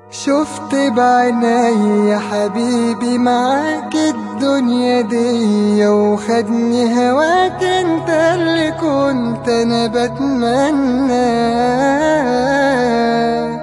شفت بعيني يا حبيبي معاك الدنيا دي، وخدني هواك انت اللي كنت انا بتمناه.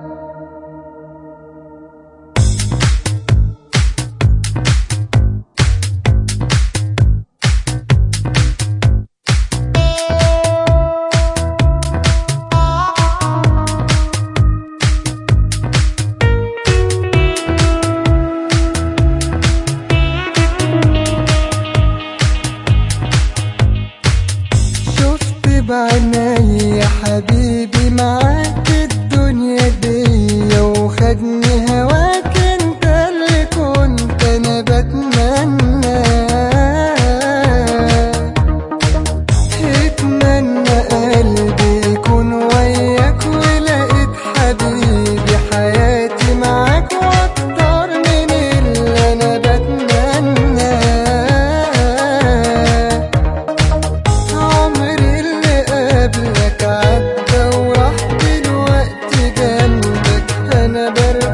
بعيني يا حبيبي معاك الدنيا دي، وخدني هواك انت اللي كنت انا بتمناه. اتمنى قلبي يكون وياك، ولقيت حبيبي حياتي معاك واكتر من اللي انا بتمناه. قبلك عدى وراح دلوقتي جنبك، انا برتاح